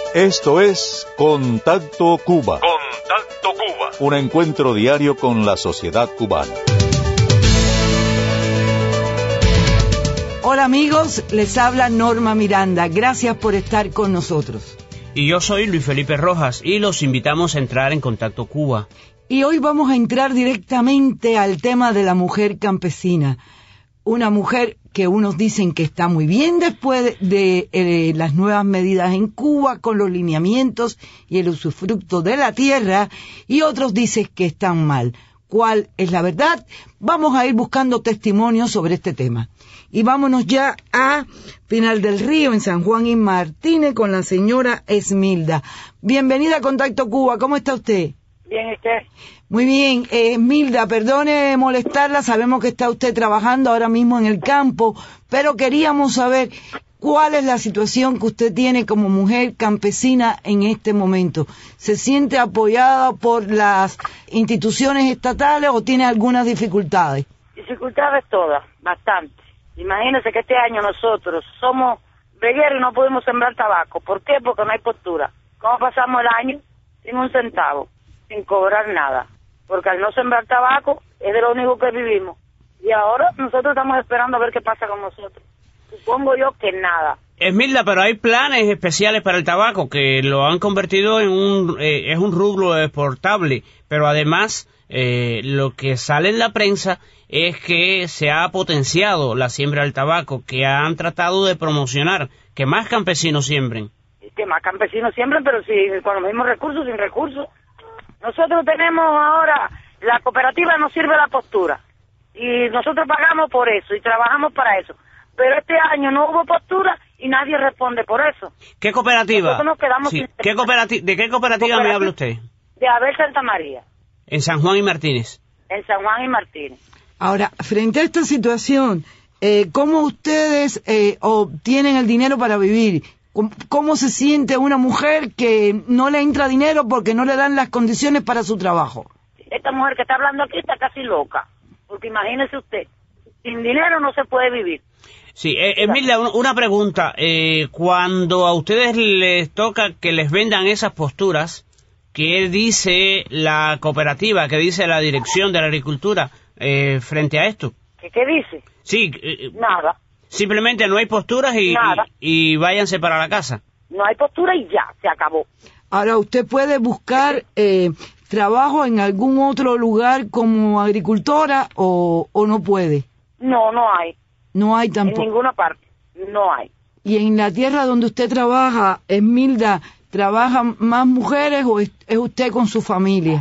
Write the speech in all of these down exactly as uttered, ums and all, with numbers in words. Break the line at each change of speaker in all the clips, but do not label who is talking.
Esto es Contacto Cuba.
Contacto Cuba.
Un encuentro diario con la sociedad cubana.
Hola amigos, les habla Norma Miranda. Gracias por estar con nosotros.
Y yo soy Luis Felipe Rojas y los invitamos a entrar en Contacto Cuba.
Y hoy vamos a entrar directamente al tema de la mujer campesina. Una mujer que unos dicen que está muy bien después de, de eh, las nuevas medidas en Cuba con los lineamientos y el usufructo de la tierra, y otros dicen que están mal. ¿Cuál es la verdad? Vamos a ir buscando testimonios sobre este tema. Y vámonos ya a Pinal del Río, en San Juan y Martínez, con la señora Esmilda. Bienvenida a Contacto Cuba. ¿Cómo está usted?
Bien, ¿usted?
Muy bien. Eh, Esmilda, perdone molestarla. Sabemos que está usted trabajando ahora mismo en el campo, pero queríamos saber cuál es la situación que usted tiene como mujer campesina en este momento. ¿Se siente apoyada por las instituciones estatales o tiene algunas dificultades?
Dificultades todas, bastante. Imagínense que este año nosotros somos vegueros y no podemos sembrar tabaco. ¿Por qué? Porque no hay postura. ¿Cómo pasamos el año? Sin un centavo, sin cobrar nada. Porque al no sembrar tabaco es de lo único que vivimos. Y ahora nosotros estamos esperando a ver qué pasa con nosotros. Supongo yo que nada.
Esmilda, pero hay planes especiales para el tabaco que lo han convertido en un eh, es un rubro exportable, pero además eh, lo que sale en la prensa es que se ha potenciado la siembra del tabaco, que han tratado de promocionar que más campesinos siembren.
Que más campesinos siembren, pero si con los mismos recursos, sin recursos. Nosotros tenemos ahora, la cooperativa nos sirve la postura y nosotros pagamos por eso y trabajamos para eso. Pero este año no hubo postura y nadie responde por eso.
¿Qué cooperativa?
Nosotros nos quedamos
Sí.
sin...
¿Qué cooperati- ¿De qué cooperativa, cooperativa me habla usted?
De Abel Santa María.
En San Juan y Martínez.
En San Juan y Martínez.
Ahora, frente a esta situación, eh, ¿cómo ustedes eh, obtienen el dinero para vivir? ¿Cómo se siente una mujer que no le entra dinero porque no le dan las condiciones para su trabajo?
Esta mujer que está hablando aquí está casi loca, porque imagínese usted, sin dinero no se puede vivir.
Sí, eh, Esmilda, una pregunta. Eh, cuando a ustedes les toca que les vendan esas posturas, ¿qué dice la cooperativa, qué dice la Dirección de la Agricultura eh, frente a esto?
¿Qué, qué dice?
Sí. Eh,
Nada.
Simplemente no hay posturas y, y, y váyanse para la casa.
No hay postura y ya, se acabó.
Ahora, ¿usted puede buscar eh, trabajo en algún otro lugar como agricultora o, o no puede?
No, no hay.
No hay tampoco.
En ninguna parte, no hay.
¿Y en la tierra donde usted trabaja, Esmilda, trabajan más mujeres o es, es usted con su familia?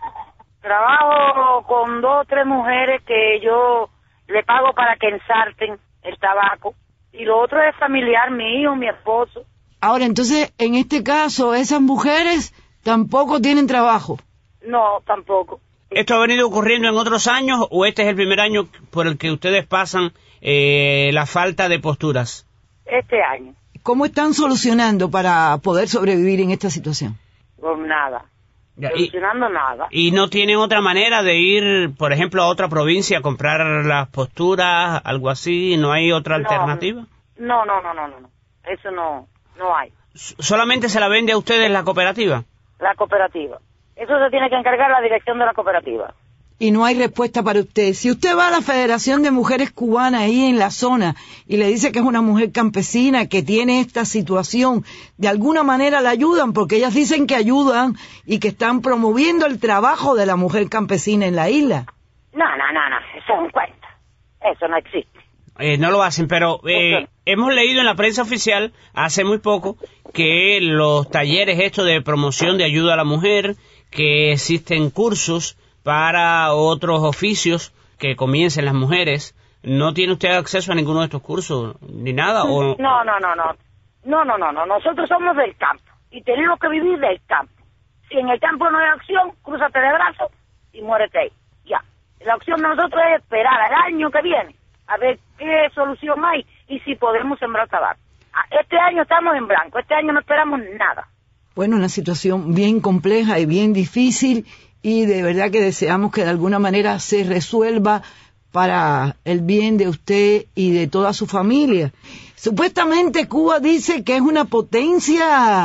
Trabajo con dos o tres mujeres que yo le pago para que ensarten el tabaco, y lo otro es familiar, mi hijo, mi esposo.
Ahora, entonces, en este caso, esas mujeres tampoco tienen trabajo.
No, tampoco.
¿Esto ha venido ocurriendo en otros años o este es el primer año por el que ustedes pasan eh, la falta de posturas?
Este año.
¿Cómo están solucionando para poder sobrevivir en esta situación?
Con nada.
Ya,
solucionando
y,
nada.
¿Y no tienen otra manera de ir, por ejemplo, a otra provincia a comprar las posturas, algo así? ¿No hay otra
no,
alternativa?
No, no, no, no, no, no. Eso no, no hay.
¿Solamente se la vende a ustedes la cooperativa?
La cooperativa. Eso se tiene que encargar la dirección de la cooperativa.
Y no hay respuesta para usted. Si usted va a la Federación de Mujeres Cubanas ahí en la zona y le dice que es una mujer campesina que tiene esta situación, de alguna manera la ayudan, porque ellas dicen que ayudan y que están promoviendo el trabajo de la mujer campesina en la isla.
No, no, no, no, eso es un cuento. Eso no existe.
Eh, no lo hacen, pero eh, hemos leído en la prensa oficial hace muy poco que los talleres estos de promoción de ayuda a la mujer, que existen cursos para otros oficios que comiencen las mujeres. ¿No tiene usted acceso a ninguno de estos cursos ni nada? ¿O?
No, no, no, no. No, no, no, no. Nosotros somos del campo y tenemos que vivir del campo. Si en el campo no hay acción, crúzate de brazos y muérete ahí. Ya. La opción de nosotros es esperar al año que viene a ver qué solución hay y si podemos sembrar tabaco. Este año estamos en blanco. Este año no esperamos nada.
Bueno, una situación bien compleja y bien difícil, y de verdad que deseamos que de alguna manera se resuelva para el bien de usted y de toda su familia. Supuestamente Cuba dice que es una potencia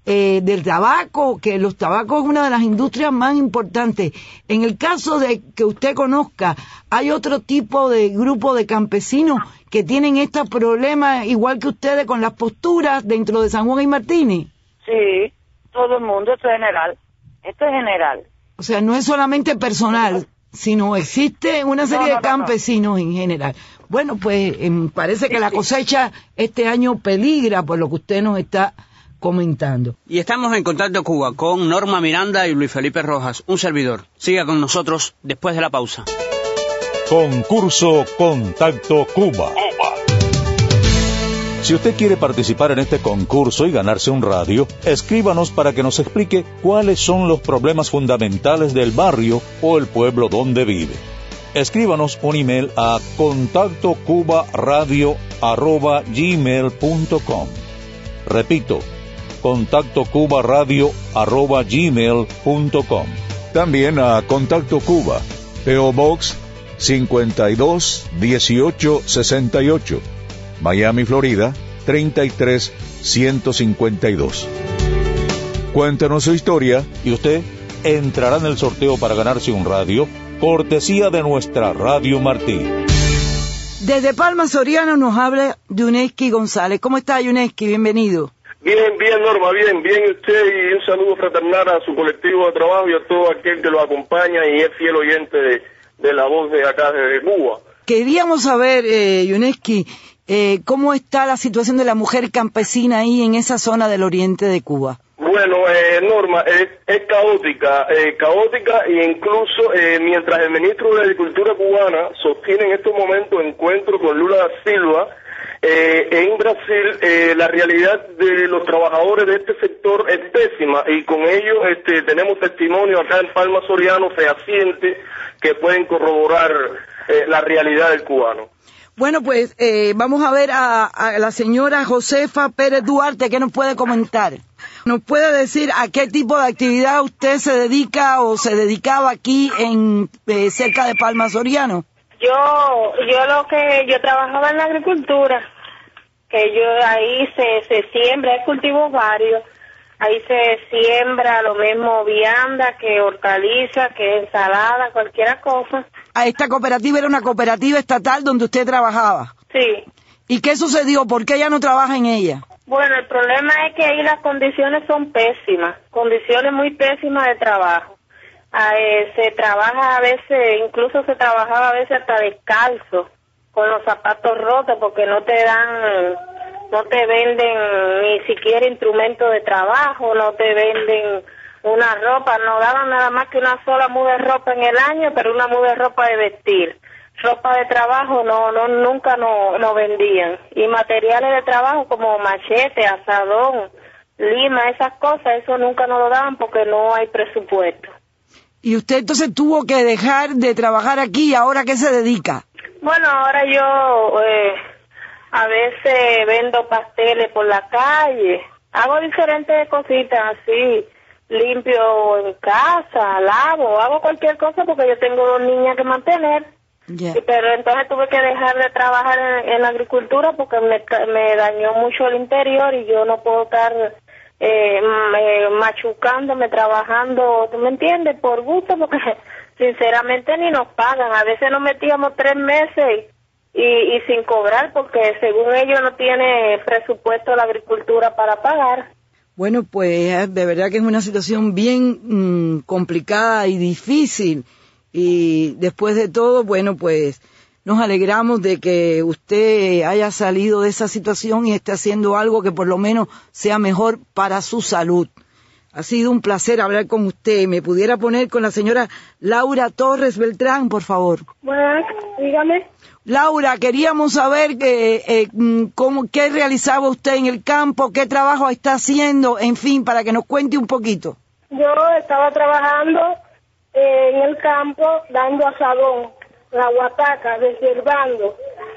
eh, del tabaco, que los tabacos es una de las industrias más importantes. En el caso de que usted conozca, ¿hay otro tipo de grupo de campesinos que tienen estos problemas igual que ustedes con las posturas dentro de San Juan y Martínez?
Sí, todo el mundo, esto es general. Esto es general.
O sea, no es solamente personal, sino existe una serie
no, no,
de campesinos no, no. en general. Bueno, pues eh, parece que sí, la cosecha este año peligra por lo que usted nos está comentando.
Y estamos en Contacto Cuba con Norma Miranda y Luis Felipe Rojas, un servidor. Siga con nosotros después de la pausa.
Concurso Contacto Cuba. Si usted quiere participar en este concurso y ganarse un radio, escríbanos para que nos explique cuáles son los problemas fundamentales del barrio o el pueblo donde vive. Escríbanos un email a contacto cuba radio arroba gmail punto com. Repito, contacto cuba radio arroba gmail punto com. También a Contacto Cuba, P O Box cincuenta y dos dieciocho sesenta y ocho, Miami, Florida, treinta y tres ciento cincuenta y dos. Cuéntanos su historia y usted entrará en el sorteo para ganarse un radio, cortesía de nuestra Radio Martí.
Desde Palma Soriano nos habla Yuneski González. ¿Cómo está, Yuneski? Bienvenido.
Bien, bien, Norma, bien, bien usted, y un saludo fraternal a su colectivo de trabajo y a todo aquel que lo acompaña y es fiel oyente de, de la voz de acá, de Cuba.
Queríamos saber, eh, Yuneski, eh, ¿cómo está la situación de la mujer campesina ahí en esa zona del oriente de Cuba?
Bueno, eh, Norma, es, es caótica, eh, caótica e incluso eh, mientras el ministro de Agricultura cubana sostiene en estos momentos encuentro con Lula da Silva, eh, en Brasil eh, la realidad de los trabajadores de este sector es pésima y con ello este, tenemos testimonio acá en Palma Soriano fehaciente que pueden corroborar eh, la realidad del cubano.
Bueno, pues eh, vamos a ver a, a la señora Josefa Pérez Duarte, ¿qué nos puede comentar? ¿Nos puede decir a qué tipo de actividad usted se dedica o se dedicaba aquí en eh, cerca de Palma Soriano?
Yo, yo lo que, yo trabajaba en la agricultura, que yo ahí se, se siembra, hay cultivos varios, ahí se siembra lo mismo vianda que hortaliza, que ensalada, cualquier cosa.
¿A esta cooperativa era una cooperativa estatal donde usted trabajaba?
Sí.
¿Y qué sucedió? ¿Por qué ella no trabaja en ella?
Bueno, el problema es que ahí las condiciones son pésimas, condiciones muy pésimas de trabajo. Eh, se trabaja a veces, incluso se trabajaba a veces hasta descalzo, con los zapatos rotos, porque no te dan, no te venden ni siquiera instrumentos de trabajo, no te venden una ropa, no daban nada más que una sola muda de ropa en el año, pero una muda de ropa de vestir. Ropa de trabajo no, no nunca no, no vendían. Y materiales de trabajo como machete, asadón, lima, esas cosas, eso nunca nos lo daban porque no hay presupuesto.
¿Y usted entonces tuvo que dejar de trabajar aquí? ¿Ahora qué se dedica?
Bueno, ahora yo eh, a veces vendo pasteles por la calle, hago diferentes cositas así, limpio en casa, lavo, hago cualquier cosa porque yo tengo dos niñas que mantener.
Yeah.
Sí, pero entonces tuve que dejar de trabajar en, en la agricultura porque me, me dañó mucho el interior y yo no puedo estar eh, machucándome, trabajando, ¿tú me entiendes? Por gusto, porque sinceramente ni nos pagan. A veces nos metíamos tres meses y, y sin cobrar porque según ellos no tiene presupuesto la agricultura para pagar.
Bueno, pues de verdad que es una situación bien mmm, complicada y difícil. Y después de todo, bueno, pues nos alegramos de que usted haya salido de esa situación y esté haciendo algo que por lo menos sea mejor para su salud. Ha sido un placer hablar con usted. ¿Me pudiera poner con la señora Laura Torres Beltrán, por favor?
Bueno, dígame.
Laura, queríamos saber que, eh, cómo, qué realizaba usted en el campo, qué trabajo está haciendo, en fin, para que nos cuente un poquito.
Yo estaba trabajando en el campo, dando asadón, la guataca, desherbando,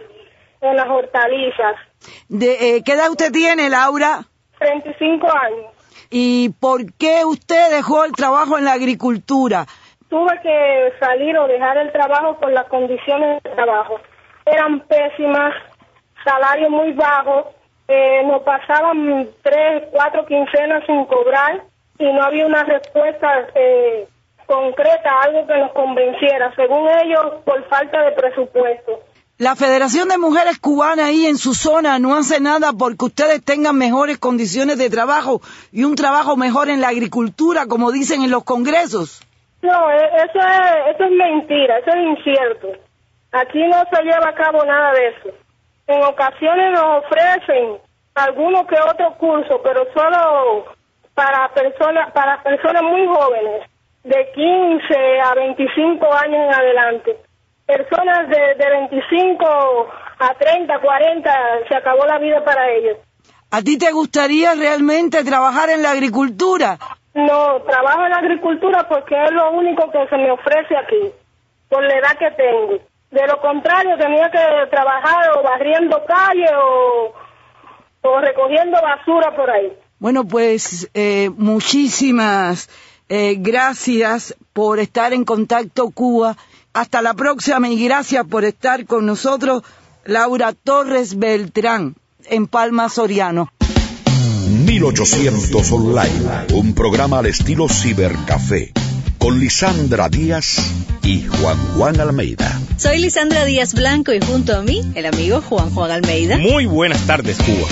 en las hortalizas.
De, eh, ¿Qué edad usted tiene, Laura?
treinta y cinco años.
¿Y por qué usted dejó el trabajo en la agricultura?
Tuve que salir o dejar el trabajo por las condiciones de trabajo. Eran pésimas, salario muy bajo, Eh, nos pasaban tres, cuatro quincenas sin cobrar y no había una respuesta eh, concreta, algo que nos convenciera, según ellos, por falta de presupuesto.
La Federación de Mujeres Cubanas ahí en su zona no hace nada porque ustedes tengan mejores condiciones de trabajo y un trabajo mejor en la agricultura, como dicen en los congresos.
No, eso es, eso es mentira, eso es incierto. Aquí no se lleva a cabo nada de eso. En ocasiones nos ofrecen algunos que otros cursos, pero solo para personas, para personas muy jóvenes, de quince a veinticinco años en adelante. Personas de, de veinticinco a treinta, cuarenta, se acabó la vida para ellos.
¿A ti te gustaría realmente trabajar en la agricultura?
No, trabajo en la agricultura porque es lo único que se me ofrece aquí, por la edad que tengo. De lo contrario, tenía que trabajar o barriendo calle o, o recogiendo basura por ahí.
Bueno, pues eh, muchísimas eh, gracias por estar en Contacto Cuba. Hasta la próxima y gracias por estar con nosotros, Laura Torres Beltrán, en Palma Soriano.
mil ochocientos Online, un programa al estilo cibercafé, con Lisandra Díaz y Juan Juan Almeida.
Soy Lisandra Díaz Blanco y junto a mí, el amigo Juan Juan Almeida.
Muy buenas tardes, Cuba.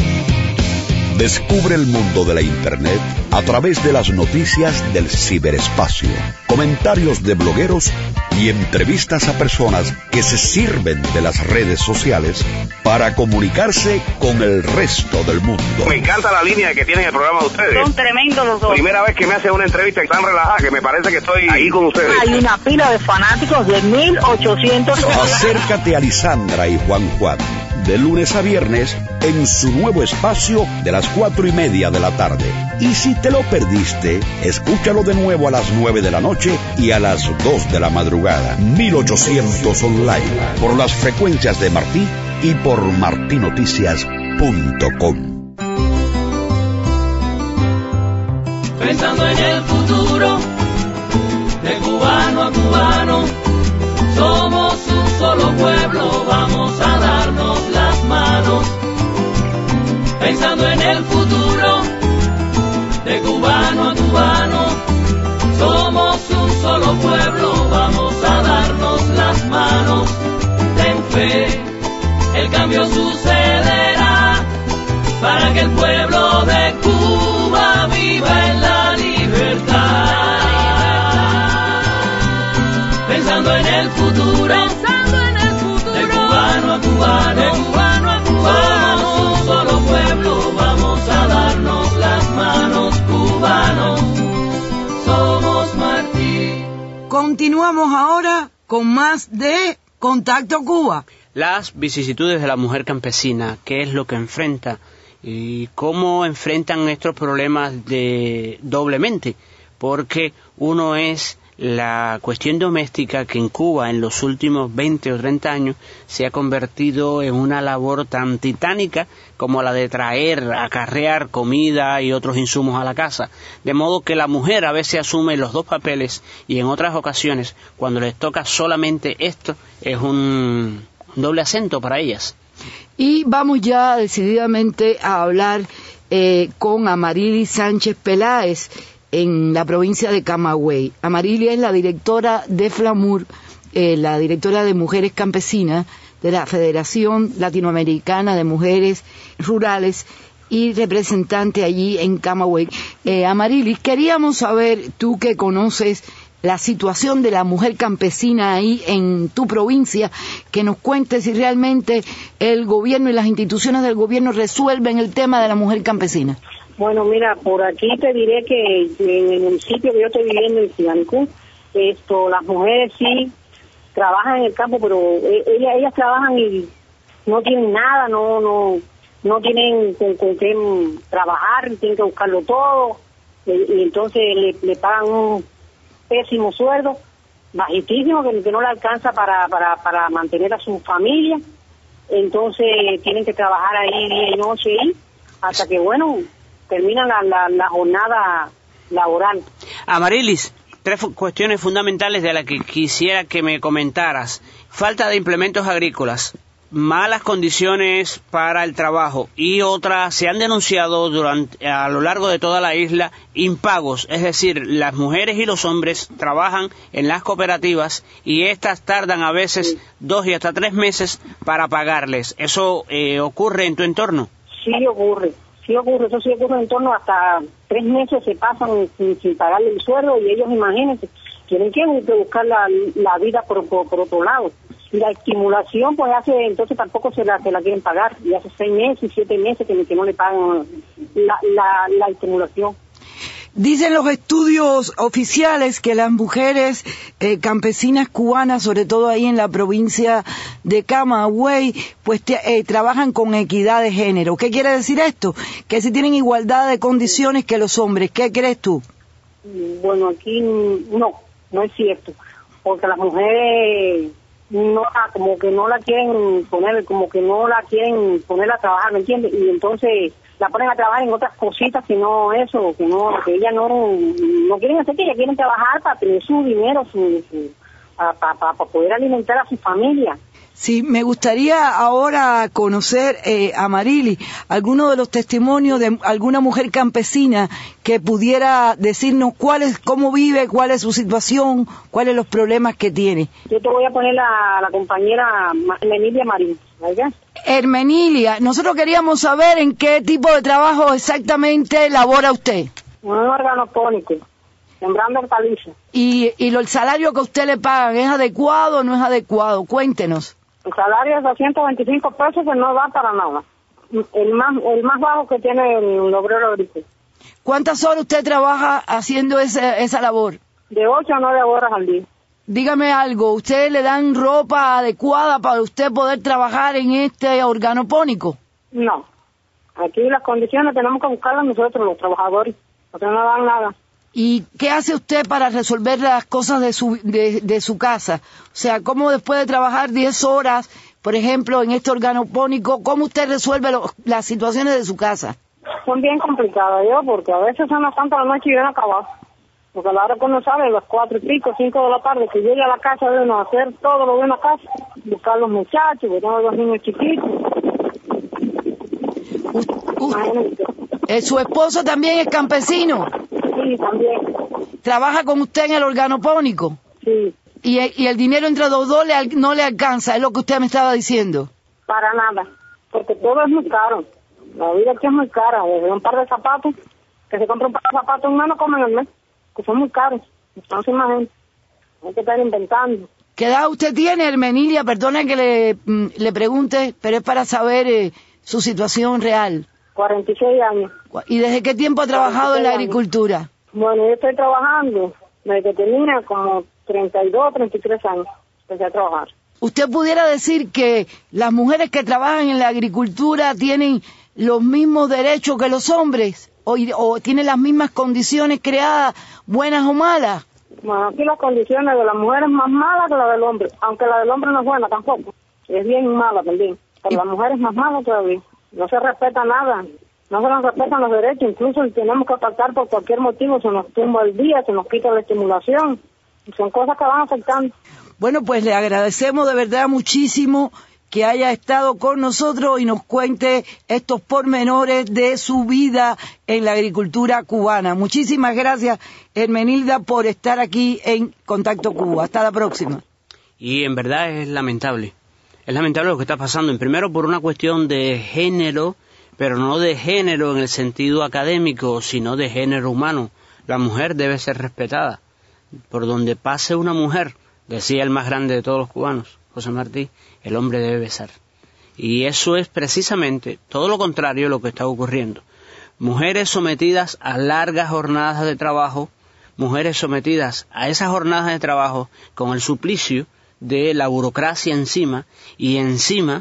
Descubre el mundo de la Internet a través de las noticias del ciberespacio, comentarios de blogueros y entrevistas a personas que se sirven de las redes sociales para comunicarse con el resto del mundo.
Me encanta la línea que tienen el programa de ustedes.
Son tremendos los dos.
Primera vez que me hacen una entrevista tan relajada que me parece que estoy ahí con ustedes.
Hay una pila de fanáticos de mil ochocientos.
Acércate a Lisandra y Juan Juan, de lunes a viernes, en su nuevo espacio de las cuatro y media de la tarde. Y si te lo perdiste, escúchalo de nuevo a las nueve de la noche y a las dos de la madrugada. mil ochocientos Online, por las frecuencias de Martí y por martí noticias punto com.
Pensando en el futuro, de cubano a cubano, somos un solo pueblo, vamos a darnos las manos. Pensando en el futuro, de cubano a cubano, somos un solo pueblo, vamos a darnos las manos. Ten fe, el cambio sucederá, para que el pueblo de Cuba viva en la libertad. Pensando en el futuro, pensando en el futuro, de cubano a cubano, de cubano a cubano, somos un solo pueblo, vamos a darnos las manos, cubanos, somos Martí.
Continuamos ahora con más de Contacto Cuba.
Las vicisitudes de la mujer campesina, qué es lo que enfrenta y cómo enfrentan estos problemas de doblemente, porque uno es la cuestión doméstica que en Cuba en los últimos veinte o treinta años se ha convertido en una labor tan titánica como la de traer, acarrear comida y otros insumos a la casa, de modo que la mujer a veces asume los dos papeles y en otras ocasiones, cuando les toca solamente esto, es un doble acento para ellas.
Y vamos ya decididamente a hablar eh, con Amarilis Sánchez Peláez en la provincia de Camagüey. Amarilis es la directora de FLAMUR, eh, la directora de Mujeres Campesinas de la Federación Latinoamericana de Mujeres Rurales y representante allí en Camagüey. Eh, Amarilis, queríamos saber, tú que conoces la situación de la mujer campesina ahí en tu provincia, que nos cuentes si realmente el gobierno y las instituciones del gobierno resuelven el tema de la mujer campesina.
Bueno, mira, por aquí te diré que en el municipio que yo estoy viviendo, en Siganicú, esto, las mujeres sí trabajan en el campo, pero ellas ellas trabajan y no tienen nada, no no no tienen con, con qué trabajar, tienen que buscarlo todo, y, y entonces le, le pagan un pésimo sueldo, bajitísimo, que, que no le alcanza para, para, para mantener a su familia, entonces tienen que trabajar ahí día y noche y hasta que, bueno, terminan la, la, la jornada laboral.
Amarilis, tres fu- cuestiones fundamentales de las que quisiera que me comentaras. Falta de implementos agrícolas, malas condiciones para el trabajo y otras se han denunciado durante a lo largo de toda la isla impagos, es decir, las mujeres y los hombres trabajan en las cooperativas y estas tardan a veces sí. dos y hasta tres meses para pagarles. ¿Eso eh, ocurre en tu entorno?
Sí ocurre, sí ocurre, eso sí ocurre en torno hasta tres meses se pasan sin, sin pagarle el sueldo y ellos, imagínense, tienen que buscar la, la vida por, por, por otro lado. Y la estimulación, pues hace, entonces tampoco se la, se la quieren pagar. Y hace seis meses, siete meses que, que no le pagan la, la, la estimulación.
Dicen los estudios oficiales que las mujeres eh, campesinas cubanas, sobre todo ahí en la provincia de Camagüey, pues te, eh, trabajan con equidad de género. ¿Qué quiere decir esto? Que si tienen igualdad de condiciones que los hombres. ¿Qué crees tú?
Bueno, aquí no, no es cierto. Porque las mujeres no como que no la quieren poner, como que no la quieren poner a trabajar, ¿me entiendes? Y entonces la ponen a trabajar en otras cositas que no eso, que no, que ellas no, no quieren hacer, que ellas quieren trabajar para tener su dinero, su, su para, para, para poder alimentar a su familia.
Sí, me gustaría ahora conocer, eh, Amarili, alguno de los testimonios de alguna mujer campesina que pudiera decirnos cuál es, cómo vive, cuál es su situación, cuáles los problemas que tiene.
Yo te voy a poner a la compañera Hermenilia Marín, ¿verdad?
Hermenilia, nosotros queríamos saber en qué tipo de trabajo exactamente labora usted.
Un organopónico, sembrando hortalizas.
¿Y, y lo, el salario que usted le pagan es adecuado o no es adecuado? Cuéntenos.
El salario es doscientos veinticinco pesos que no da para nada. El más el más bajo que tiene el obrero agrícola.
¿Cuántas horas usted trabaja haciendo ese, esa labor?
De ocho a nueve horas al día.
Dígame algo, ¿ustedes le dan ropa adecuada para usted poder trabajar en este organopónico?
No. Aquí las condiciones tenemos que buscarlas nosotros, los trabajadores, porque no dan nada.
¿Y qué hace usted para resolver las cosas de su de, de su casa? O sea, ¿cómo después de trabajar diez horas, por ejemplo, en este organopónico, cómo usted resuelve lo, las situaciones de su casa?
Son bien complicadas, yo, porque a veces son las tantas de la noche y yo no acabo. Porque a la hora que uno sale, a las cuatro y pico, cinco de la tarde, que llegue a la casa de uno a hacer todo lo de una casa, buscar los muchachos, buscar a los niños chiquitos.
Uh, uh, eh, ¿Su esposo también es campesino?
Sí, también.
¿Trabaja con usted en el organopónico?
Sí.
¿Y, y el dinero entre los dos le, no le alcanza? Es lo que usted me estaba diciendo.
Para nada, porque todo es muy caro. La vida aquí es muy cara. Desde un par de zapatos, que se compra un par de zapatos, un mes no comen el mes, que son muy caros. Entonces, imagínate, hay que estar inventando.
¿Qué edad usted tiene, Hermenilia? Perdona que le, le pregunte, pero es para saber eh, su situación real.
cuarenta y seis años.
¿Y desde qué tiempo ha trabajado en la agricultura?
Años. Bueno, yo estoy trabajando desde que tenía como treinta y dos, treinta y tres años. Empecé a trabajar.
¿Usted pudiera decir que las mujeres que trabajan en la agricultura tienen los mismos derechos que los hombres? ¿O, o tienen las mismas condiciones creadas, buenas o malas?
Bueno, aquí las condiciones de la mujer es más mala que la del hombre, aunque la del hombre no es buena tampoco. Es bien mala también, pero la mujer es más mala todavía. No se respeta nada, no se nos respetan los derechos, incluso si tenemos que faltar por cualquier motivo, se nos tumba el día, se nos quita la estimulación, son cosas que van afectando.
Bueno, pues le agradecemos de verdad muchísimo que haya estado con nosotros y nos cuente estos pormenores de su vida en la agricultura cubana. Muchísimas gracias, Hermenilda, por estar aquí en Contacto Cuba. Hasta la próxima.
Y en verdad es lamentable. Es lamentable lo que está pasando, en primero por una cuestión de género, pero no de género en el sentido académico, sino de género humano. La mujer debe ser respetada. Por donde pase una mujer, decía el más grande de todos los cubanos, José Martí, el hombre debe besar. Y eso es precisamente todo lo contrario de lo que está ocurriendo. Mujeres sometidas a largas jornadas de trabajo, mujeres sometidas a esas jornadas de trabajo con el suplicio de la burocracia encima y encima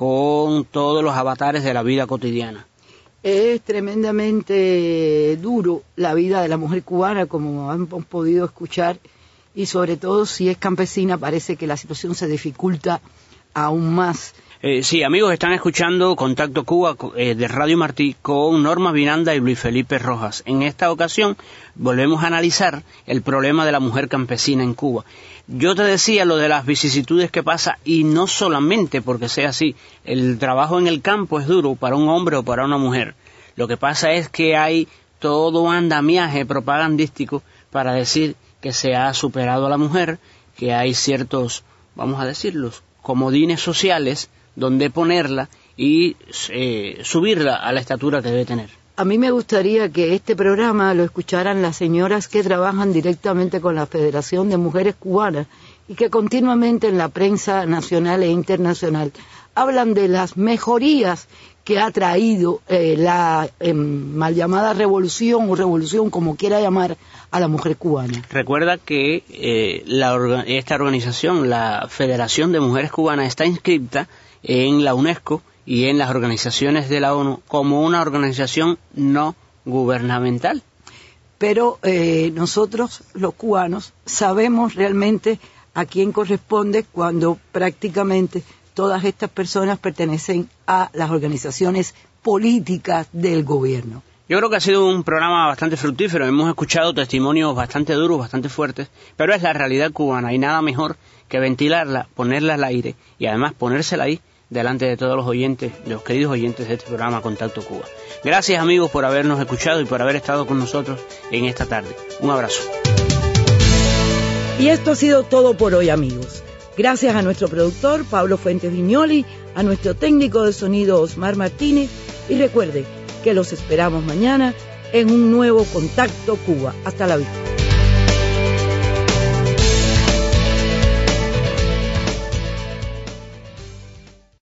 con todos los avatares de la vida cotidiana.
Es tremendamente duro la vida de la mujer cubana, como hemos podido escuchar, y sobre todo si es campesina parece que la situación se dificulta aún más.
Eh, sí, amigos, están escuchando Contacto Cuba eh, de Radio Martí con Norma Miranda y Luis Felipe Rojas. En esta ocasión volvemos a analizar el problema de la mujer campesina en Cuba. Yo te decía lo de las vicisitudes que pasa, y no solamente porque sea así. El trabajo en el campo es duro para un hombre o para una mujer. Lo que pasa es que hay todo un andamiaje propagandístico para decir que se ha superado a la mujer, que hay ciertos, vamos a decirlos, comodines sociales donde ponerla y eh, subirla a la estatura que debe tener.
A mí me gustaría que este programa lo escucharan las señoras que trabajan directamente con la Federación de Mujeres Cubanas y que continuamente en la prensa nacional e internacional hablan de las mejorías que ha traído eh, la eh, mal llamada revolución o revolución, como quiera llamar, a la mujer cubana.
Recuerda que eh, la orga- esta organización, la Federación de Mujeres Cubanas, está inscrita en la UNESCO y en las organizaciones de la ONU como una organización no gubernamental.
Pero eh, nosotros, los cubanos, sabemos realmente a quién corresponde cuando prácticamente todas estas personas pertenecen a las organizaciones políticas del gobierno.
Yo creo que ha sido un programa bastante fructífero. Hemos escuchado testimonios bastante duros, bastante fuertes, pero es la realidad cubana y nada mejor que ventilarla, ponerla al aire y además ponérsela ahí delante de todos los oyentes, de los queridos oyentes de este programa Contacto Cuba. Gracias, amigos, por habernos escuchado y por haber estado con nosotros en esta tarde. Un abrazo.
Y esto ha sido todo por hoy, amigos. Gracias a nuestro productor, Pablo Fuentes Viñoli, a nuestro técnico de sonido, Osmar Martínez, y recuerde que los esperamos mañana en un nuevo Contacto Cuba. Hasta la vista.